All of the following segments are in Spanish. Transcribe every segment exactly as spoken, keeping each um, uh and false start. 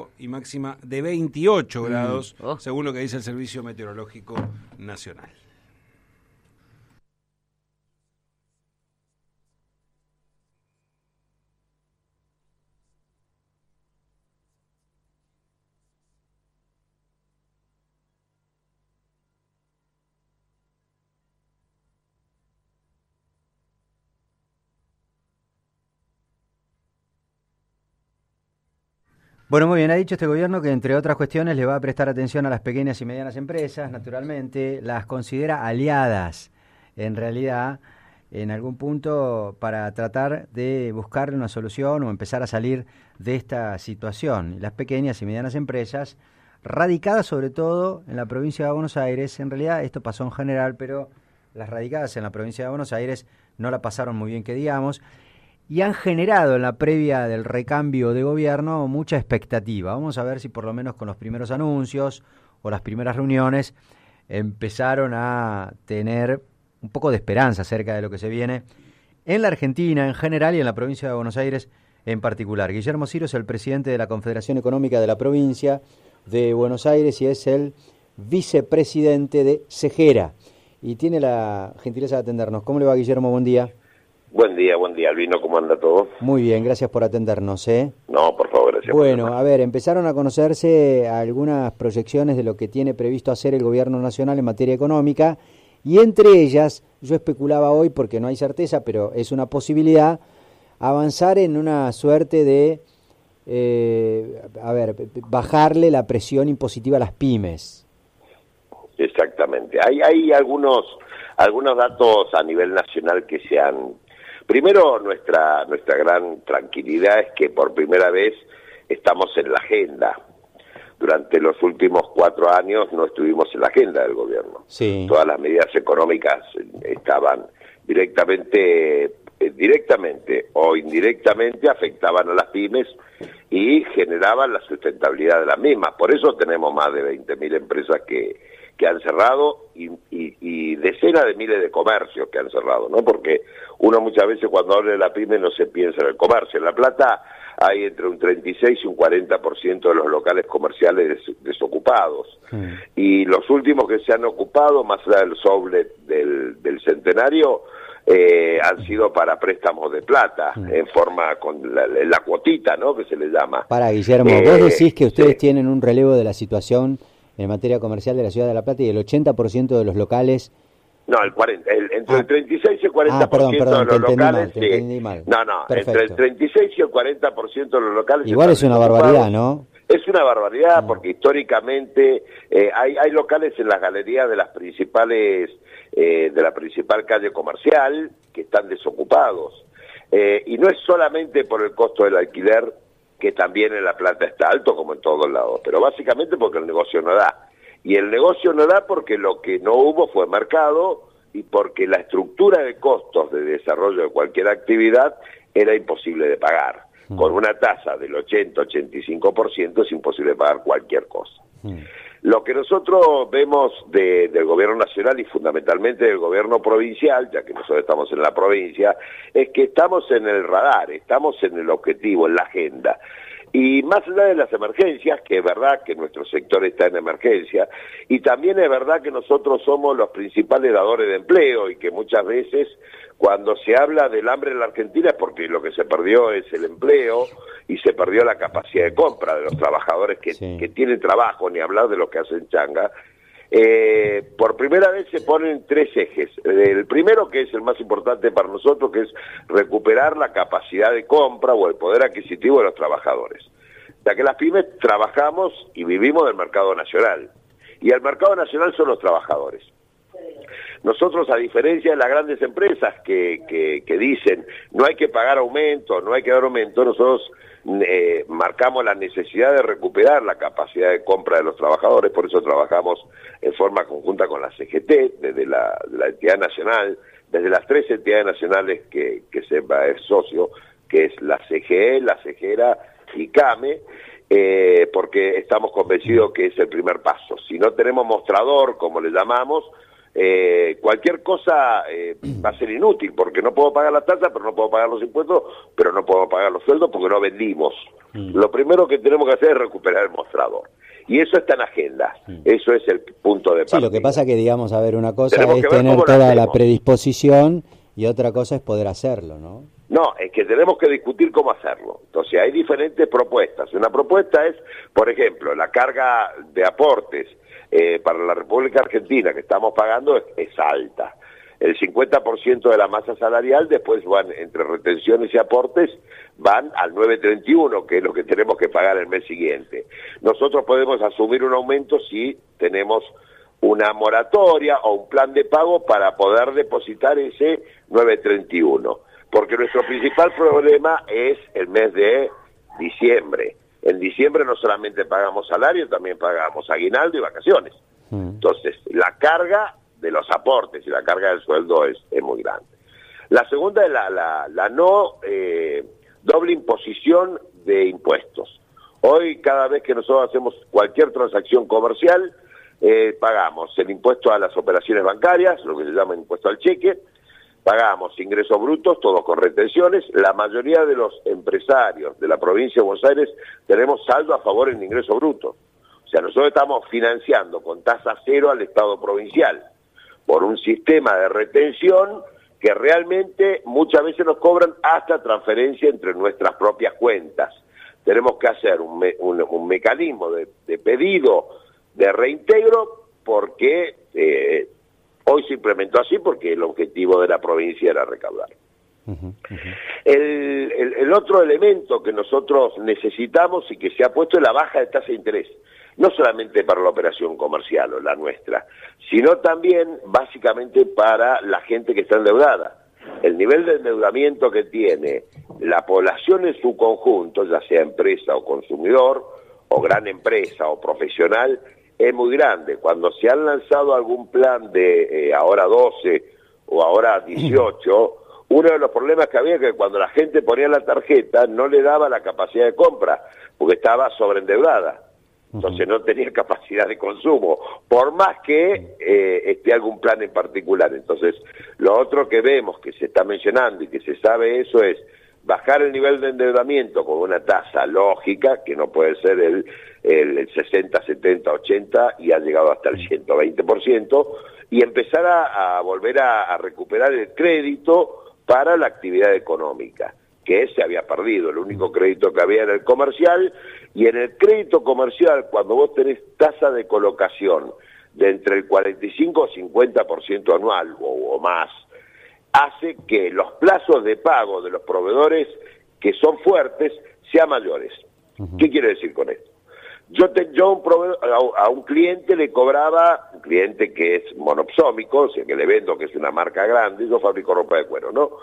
cinco y máxima de veintiocho grados, Mm. Oh. según lo que dice el Servicio Meteorológico Nacional. Bueno, muy bien, ha dicho este gobierno que entre otras cuestiones le va a prestar atención a las pequeñas y medianas empresas, naturalmente, las considera aliadas, en realidad, en algún punto para tratar de buscar una solución o empezar a salir de esta situación. Y las pequeñas y medianas empresas, radicadas sobre todo en la provincia de Buenos Aires, en realidad esto pasó en general, pero las radicadas en la provincia de Buenos Aires no la pasaron muy bien, que digamos, y han generado en la previa del recambio de gobierno mucha expectativa. Vamos a ver si por lo menos con los primeros anuncios o las primeras reuniones empezaron a tener un poco de esperanza acerca de lo que se viene en la Argentina en general y en la provincia de Buenos Aires en particular. Guillermo Ciro es el presidente de la Confederación Económica de la provincia de Buenos Aires y es el vicepresidente de Segera. Y tiene la gentileza de atendernos. ¿Cómo le va, Guillermo? Buen día. Buen día, buen día, Albino, ¿cómo anda todo? Muy bien, gracias por atendernos, ¿eh? No, por favor, gracias. Bueno, por a ver, empezaron a conocerse algunas proyecciones de lo que tiene previsto hacer el gobierno nacional en materia económica, y entre ellas, yo especulaba hoy, porque no hay certeza, pero es una posibilidad, avanzar en una suerte de, eh, a ver, bajarle la presión impositiva a las pymes. Exactamente. Hay, hay algunos, algunos datos a nivel nacional que se han... Primero, nuestra nuestra gran tranquilidad es que por primera vez estamos en la agenda. Durante los últimos cuatro años no estuvimos en la agenda del gobierno. Sí. Todas las medidas económicas estaban directamente, eh, directamente o indirectamente afectaban a las pymes y generaban la sustentabilidad de las mismas. Por eso tenemos más de veinte mil empresas que... que han cerrado y, y, y decenas de miles de comercios que han cerrado, ¿no? Porque uno muchas veces cuando habla de la pyme no se piensa en el comercio. En La Plata hay entre un treinta y seis y un cuarenta por ciento de los locales comerciales des, desocupados. Mm. Y los últimos que se han ocupado, más allá del sobre del, del centenario, eh, han sido para préstamos de plata, mm. en forma con la, la cuotita, ¿no? Que se le llama. Para, Guillermo, eh, vos decís que ustedes sí. tienen un relevo de la situación en materia comercial de la ciudad de La Plata y el ochenta por ciento de los locales... No, el cuarenta, el, entre ah. el treinta y seis y el cuarenta ah, por ciento perdón, perdón, de los locales... Mal, te sí. entendí mal. No, no, Perfecto. Entre el treinta y seis y el cuarenta por ciento de los locales... Igual es una barbaridad, ¿no? Es una barbaridad no. porque históricamente eh, hay, hay locales en las galerías de las principales, eh, de la principal calle comercial que están desocupados. Eh, y no es solamente por el costo del alquiler, que también en La Plata está alto como en todos lados, pero básicamente porque el negocio no da. Y el negocio no da porque lo que no hubo fue mercado y porque la estructura de costos de desarrollo de cualquier actividad era imposible de pagar. Mm. Con una tasa del ochenta a ochenta y cinco por ciento es imposible pagar cualquier cosa. Mm. Lo que nosotros vemos de, del gobierno nacional y fundamentalmente del gobierno provincial, ya que nosotros estamos en la provincia, es que estamos en el radar, estamos en el objetivo, en la agenda. Y más allá de las emergencias, que es verdad que nuestro sector está en emergencia, y también es verdad que nosotros somos los principales dadores de empleo y que muchas veces cuando se habla del hambre en la Argentina es porque lo que se perdió es el empleo y se perdió la capacidad de compra de los trabajadores que, sí. que tienen trabajo, ni hablar de los que hacen changa. Eh, por primera vez se ponen tres ejes. El primero, que es el más importante para nosotros, que es recuperar la capacidad de compra o el poder adquisitivo de los trabajadores. Ya que las pymes trabajamos y vivimos del mercado nacional. Y el mercado nacional son los trabajadores. Nosotros, a diferencia de las grandes empresas que, que, que dicen no hay que pagar aumento, no hay que dar aumento, nosotros eh, marcamos la necesidad de recuperar la capacidad de compra de los trabajadores, por eso trabajamos en forma conjunta con la C G T, desde la, de la entidad nacional, desde las tres entidades nacionales que, que SEMBA es socio, que es la C G E, la Segera y CAME, eh, porque estamos convencidos que es el primer paso. Si no tenemos mostrador, como le llamamos, eh, cualquier cosa eh, va a ser inútil, porque no puedo pagar la tasa, pero no puedo pagar los impuestos, pero no puedo pagar los sueldos porque no vendimos. Mm. Lo primero que tenemos que hacer es recuperar el mostrador. Y eso está en agenda, mm. eso es el punto de partida. Sí, lo que pasa que, digamos, a ver, una cosa tenemos es tener toda la predisposición y otra cosa es poder hacerlo, ¿no? No, es que tenemos que discutir cómo hacerlo. Entonces hay diferentes propuestas. Una propuesta es, por ejemplo, la carga de aportes eh, para la República Argentina que estamos pagando es, es alta. El cincuenta por ciento de la masa salarial después van, entre retenciones y aportes, van al nueve treinta y uno, que es lo que tenemos que pagar el mes siguiente. Nosotros podemos asumir un aumento si tenemos una moratoria o un plan de pago para poder depositar ese nueve treinta y uno. Porque nuestro principal problema es el mes de diciembre. En diciembre no solamente pagamos salario, también pagamos aguinaldo y vacaciones. Mm. Entonces, la carga de los aportes y la carga del sueldo es, es muy grande. La segunda es la, la, la no eh, doble imposición de impuestos. Hoy, cada vez que nosotros hacemos cualquier transacción comercial, eh, pagamos el impuesto a las operaciones bancarias, lo que se llama impuesto al cheque, pagamos ingresos brutos, todos con retenciones. La mayoría de los empresarios de la provincia de Buenos Aires tenemos saldo a favor en ingresos brutos. O sea, nosotros estamos financiando con tasa cero al Estado provincial por un sistema de retención que realmente muchas veces nos cobran hasta transferencia entre nuestras propias cuentas. Tenemos que hacer un, me, un, un mecanismo de, de pedido de reintegro porque... Eh, Hoy se implementó así porque el objetivo de la provincia era recaudar. Uh-huh, uh-huh. El, el, el otro elemento que nosotros necesitamos y que se ha puesto es la baja de tasa de interés. No solamente para la operación comercial o la nuestra, sino también básicamente para la gente que está endeudada. El nivel de endeudamiento que tiene la población en su conjunto, ya sea empresa o consumidor, o gran empresa o profesional, es muy grande. Cuando se han lanzado algún plan de eh, ahora doce o ahora dieciocho, uno de los problemas que había es que cuando la gente ponía la tarjeta no le daba la capacidad de compra, porque estaba sobreendeudada. Entonces no tenía capacidad de consumo, por más que eh, esté algún plan en particular. Entonces, lo otro que vemos, que se está mencionando y que se sabe eso es bajar el nivel de endeudamiento con una tasa lógica, que no puede ser el, el, el sesenta, setenta, ochenta, y ha llegado hasta el ciento veinte por ciento, y empezar a, a volver a, a recuperar el crédito para la actividad económica, que se había perdido. El único crédito que había era el comercial, y en el crédito comercial, cuando vos tenés tasa de colocación de entre el cuarenta y cinco o cincuenta por ciento anual o, o más, hace que los plazos de pago de los proveedores que son fuertes sean mayores. Uh-huh. ¿Qué quiere decir con esto? Yo, te, yo un proveedor, a, a un cliente le cobraba, un cliente que es monopsómico, o sea que le vendo, que es una marca grande, yo fabrico ropa de cuero, ¿no?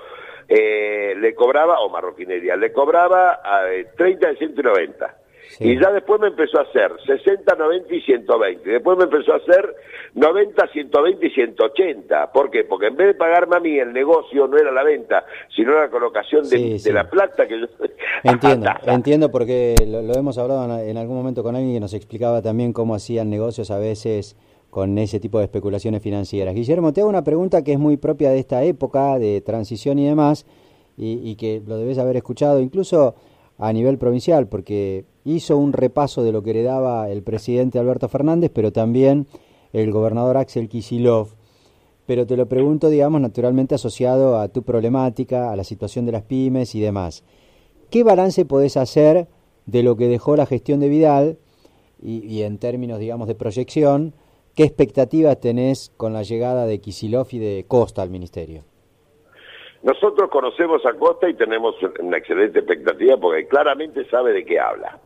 Eh, le cobraba, o marroquinería, le cobraba a, treinta de ciento noventa. Sí. Y ya después me empezó a hacer sesenta, noventa y ciento veinte. Después me empezó a hacer noventa, ciento veinte y ciento ochenta. ¿Por qué? Porque en vez de pagarme a mí el negocio no era la venta, sino la colocación de, sí, sí. de la plata que yo... Entiendo, entiendo porque lo, lo hemos hablado en, en algún momento con alguien que nos explicaba también cómo hacían negocios a veces con ese tipo de especulaciones financieras. Guillermo, te hago una pregunta que es muy propia de esta época de transición y demás, y, y que lo debes haber escuchado incluso a nivel provincial, porque hizo un repaso de lo que heredaba el presidente Alberto Fernández, pero también el gobernador Axel Kicillof. Pero te lo pregunto, digamos, naturalmente asociado a tu problemática, a la situación de las pymes y demás. ¿Qué balance podés hacer de lo que dejó la gestión de Vidal y, y en términos, digamos, de proyección, qué expectativas tenés con la llegada de Kicillof y de Costa al ministerio? Nosotros conocemos a Costa y tenemos una excelente expectativa porque claramente sabe de qué habla.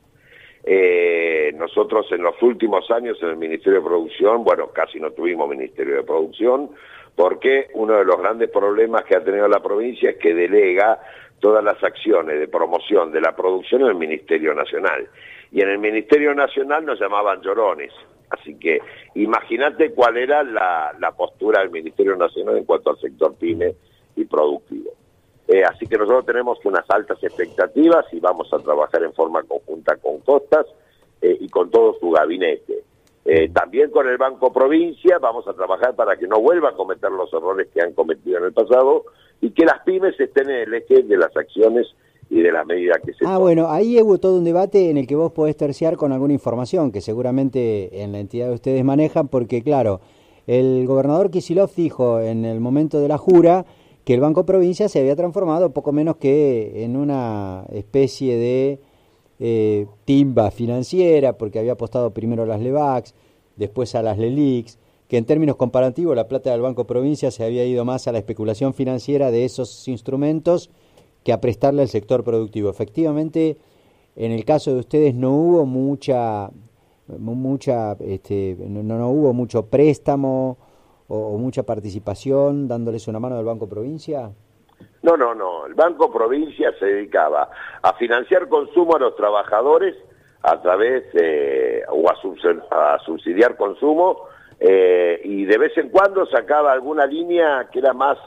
Eh, nosotros en los últimos años en el Ministerio de Producción, bueno, casi no tuvimos Ministerio de Producción, porque uno de los grandes problemas que ha tenido la provincia es que delega todas las acciones de promoción de la producción en el Ministerio Nacional. Y en el Ministerio Nacional nos llamaban llorones. Así que imagínate cuál era la, la postura del Ministerio Nacional en cuanto al sector pyme y productivo. Eh, así que nosotros tenemos unas altas expectativas y vamos a trabajar en forma conjunta con Costas eh, y con todo su gabinete. Eh, también con el Banco Provincia vamos a trabajar para que no vuelva a cometer los errores que han cometido en el pasado y que las pymes estén en el eje de las acciones y de las medidas que se Ah, toman. bueno, ahí hubo todo un debate en el que vos podés terciar con alguna información que seguramente en la entidad de ustedes manejan, porque claro, el gobernador Kicillof dijo en el momento de la jura que el Banco Provincia se había transformado poco menos que en una especie de eh, timba financiera, porque había apostado primero a las LEVAX, después a las LELIX, que en términos comparativos la plata del Banco Provincia se había ido más a la especulación financiera de esos instrumentos que a prestarle al sector productivo. Efectivamente, en el caso de ustedes no hubo mucha, mucha, este, no, no hubo mucho préstamo o, o mucha participación dándoles una mano del Banco Provincia. No, no, no. El Banco Provincia se dedicaba a financiar consumo a los trabajadores a través eh, o a, subs- a subsidiar consumo eh, y de vez en cuando sacaba alguna línea que era más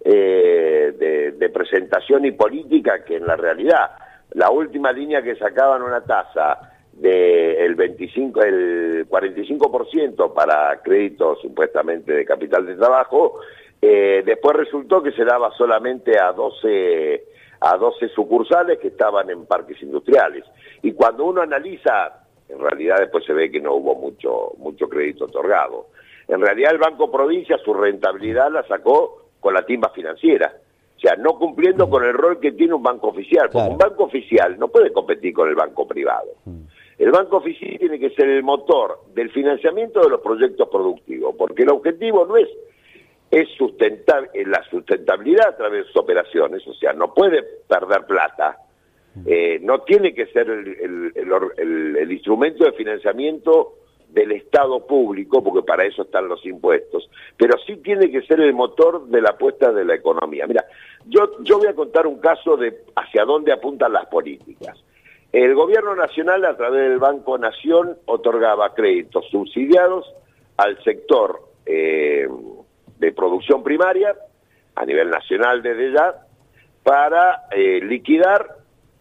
eh, de, de presentación y política que en la realidad. La última línea que sacaban una tasa del veinticinco, el cuarenta y cinco por ciento para créditos supuestamente de capital de trabajo, eh, después resultó que se daba solamente a doce a doce sucursales que estaban en parques industriales. Y cuando uno analiza, en realidad después se ve que no hubo mucho mucho crédito otorgado. En realidad el Banco Provincia su rentabilidad la sacó con la timba financiera, o sea, no cumpliendo con el rol que tiene un banco oficial, porque claro, un banco oficial no puede competir con el banco privado. El banco oficial tiene que ser el motor del financiamiento de los proyectos productivos, porque el objetivo no es es sustentar, la sustentabilidad a través de sus operaciones, o sea, no puede perder plata, eh, no tiene que ser el, el, el, el, el instrumento de financiamiento del Estado público, porque para eso están los impuestos, pero sí tiene que ser el motor de la apuesta de la economía. Mira, yo, yo voy a contar un caso de hacia dónde apuntan las políticas. El gobierno nacional, a través del Banco Nación, otorgaba créditos subsidiados al sector eh, de producción primaria, a nivel nacional desde ya, para eh, liquidar,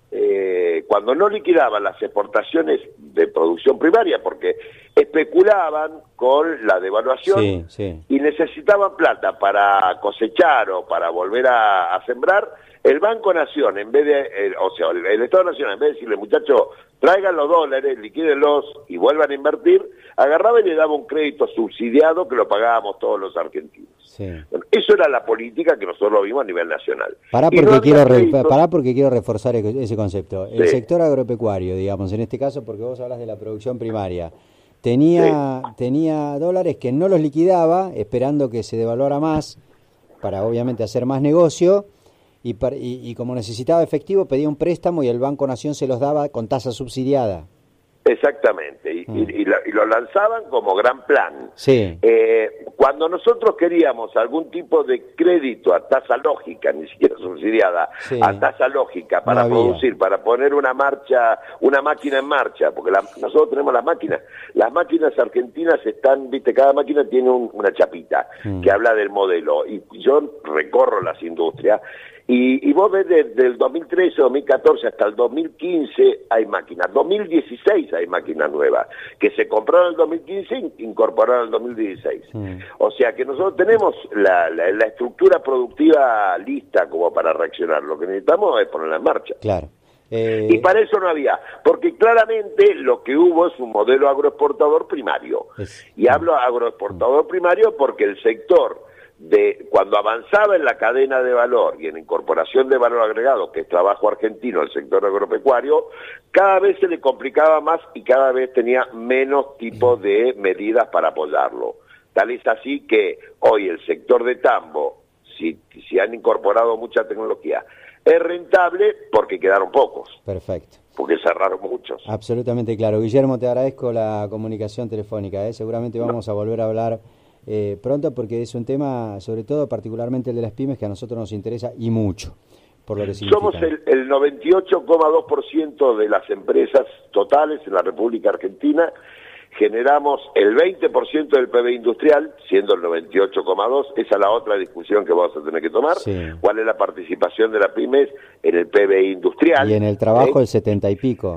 eh, cuando no liquidaban las exportaciones de producción primaria, porque especulaban con la devaluación sí, sí. y necesitaban plata para cosechar o para volver a, a sembrar. El Banco Nación, en vez de, eh, o sea, el, el Estado Nacional, en vez de decirle, muchachos, traigan los dólares, liquídenlos y vuelvan a invertir, agarraba y le daba un crédito subsidiado que lo pagábamos todos los argentinos. Sí. Bueno, eso era la política que nosotros vimos a nivel nacional. Pará porque, no quiero re, pará porque quiero reforzar ese concepto. El sí. sector agropecuario, digamos, en este caso, porque vos hablas de la producción primaria, tenía, sí. tenía dólares que no los liquidaba, esperando que se devaluara más, para obviamente hacer más negocio, y, y, y como necesitaba efectivo, pedía un préstamo y el Banco Nación se los daba con tasa subsidiada. Exactamente, y, mm. y, y, lo, y lo lanzaban como gran plan. Sí. Eh, cuando nosotros queríamos algún tipo de crédito a tasa lógica, ni siquiera subsidiada, sí. a tasa lógica para no producir, para poner una marcha, una máquina en marcha, porque la, nosotros tenemos las máquinas, las máquinas argentinas están, viste, cada máquina tiene un, una chapita mm. que habla del modelo, y yo recorro las industrias, Y, y vos ves desde el dos mil trece, dos mil catorce hasta el dos mil quince hay máquinas, dos mil dieciséis hay máquinas nuevas, que se compraron en el dos mil quince e incorporaron en el dos mil dieciséis. Mm. O sea que nosotros tenemos la, la, la estructura productiva lista como para reaccionar, lo que necesitamos es ponerla en marcha. Claro. Eh... Y para eso no había, porque claramente lo que hubo es un modelo agroexportador primario. Es... Y hablo agroexportador mm. primario porque el sector de cuando avanzaba en la cadena de valor y en incorporación de valor agregado, que es trabajo argentino al sector agropecuario, cada vez se le complicaba más y cada vez tenía menos tipo de medidas para apoyarlo. Tal es así que hoy el sector de tambo, si, si han incorporado mucha tecnología, es rentable porque quedaron pocos. Perfecto. Porque cerraron muchos. Absolutamente claro. Guillermo, te agradezco la comunicación telefónica. ¿eh? Seguramente vamos no. a volver a hablar Eh, pronto porque es un tema, sobre todo particularmente el de las pymes, que a nosotros nos interesa y mucho, por lo que significa. Somos el, el noventa y ocho coma dos por ciento de las empresas totales en la República Argentina, generamos el veinte por ciento del P B I industrial, siendo el noventa y ocho coma dos por ciento, esa es la otra discusión que vamos a tener que tomar, sí. cuál es la participación de las pymes en el P B I industrial. Y en el trabajo ¿eh? el setenta y pico.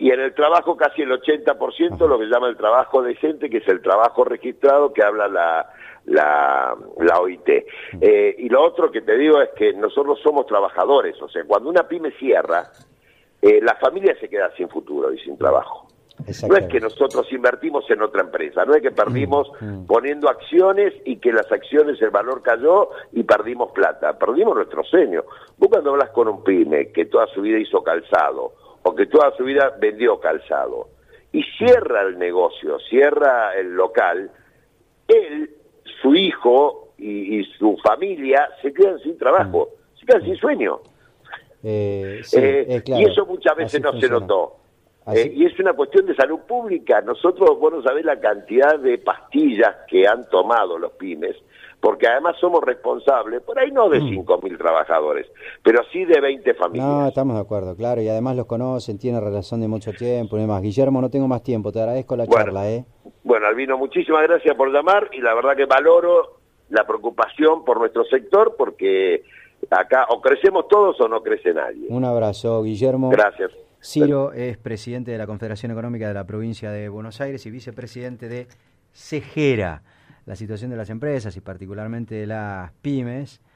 y en el trabajo casi el ochenta por ciento lo que llama el trabajo decente, que es el trabajo registrado que habla la, la, la O I T. Eh, y lo otro que te digo es que nosotros somos trabajadores, o sea, cuando una pyme cierra, eh, la familia se queda sin futuro y sin trabajo. No es que nosotros invertimos en otra empresa, no es que perdimos mm, mm. poniendo acciones y que las acciones, el valor cayó y perdimos plata, perdimos nuestro sueño. Vos cuando hablas con un pyme que toda su vida hizo calzado, o que toda su vida vendió calzado, y cierra el negocio, cierra el local, él, su hijo y, y su familia se quedan sin trabajo, mm. se quedan mm. sin sueño. Eh, sí, eh, eh, claro. Y eso muchas veces Así no funciona. se notó. Eh, y es una cuestión de salud pública. Nosotros, vos no sabés la cantidad de pastillas que han tomado los pymes, porque además somos responsables, por ahí no de cinco mil trabajadores, pero sí de veinte familias. No, estamos de acuerdo, claro, y además los conocen, tienen relación de mucho tiempo y demás. Guillermo, no tengo más tiempo, te agradezco la bueno, charla. ¿eh? Bueno, Albino, muchísimas gracias por llamar, y la verdad que valoro la preocupación por nuestro sector, porque acá o crecemos todos o no crece nadie. Un abrazo, Guillermo. Gracias. Ciro es presidente de la Confederación Económica de la Provincia de Buenos Aires y vicepresidente de CEGERA. La situación de las empresas y particularmente de las pymes